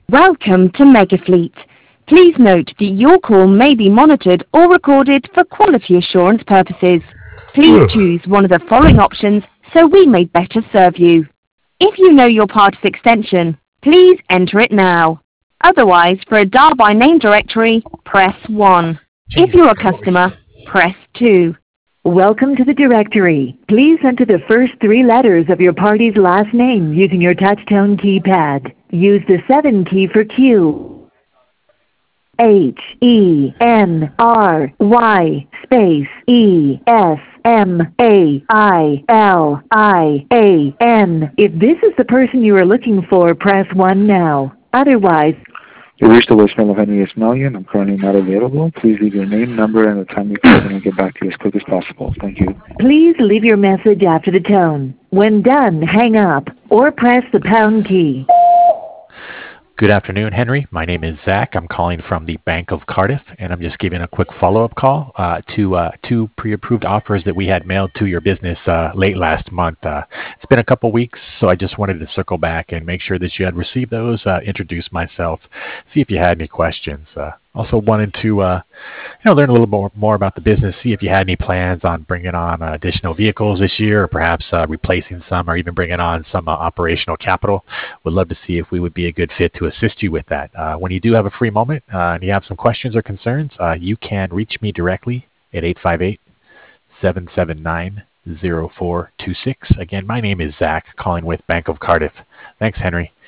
Welcome to Megafleet. Please note that your call may be monitored or recorded for quality assurance purposes. Please choose one of the following options so we may better serve you. If you know your party's extension, please enter it now. Otherwise, for a dial by name directory, press 1. If you're a customer, press 2. Welcome to the directory. Please enter the first 3 letters of your party's last name using your touchtone keypad. Use the 7 key for Q. HENRY space ESMAILIAN. If this is the person you are looking for, press 1 now. Otherwise, You reached the voicemail of Henry Ismailian. I'm currently not available. Please leave your name, number, and the time you called, and I'll get back to you as quick as possible. Thank you. please leave your message after the tone. When done, hang up or press the pound key. Good afternoon, Henry. My name is Zach. I'm calling from the Bank of Cardiff, and I'm just giving a quick follow-up call to 2 pre-approved offers that we had mailed to your business late last month. It's been a couple weeks, so I just wanted to circle back and make sure that you had received those, introduce myself, see if you had any questions. Also wanted to learn a little more about the business, see if you had any plans on bringing on additional vehicles this year, or perhaps replacing some, or even bringing on some operational capital. Would love to see if we would be a good fit to assist you with that. When you do have a free moment and you have some questions or concerns, you can reach me directly at 858-779-0426. Again, my name is Zach, calling with Bank of Cardiff. Thanks, Henry.